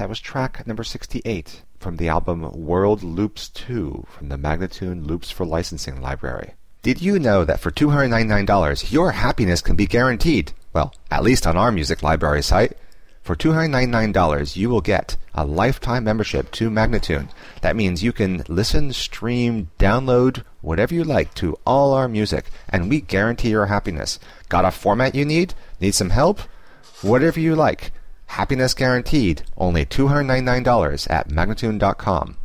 was track number 68 from the album World Loops 2 from the Magnatune Loops for Licensing library. Did you know that for $299, your happiness can be guaranteed? Well, at least on our music library site. For $299, you will get a lifetime membership to Magnatune. That means you can listen, stream, download, whatever you like to all our music, and we guarantee your happiness. Got a format you need? Need some help? Whatever you like. Happiness guaranteed. Only $299 at Magnatune.com.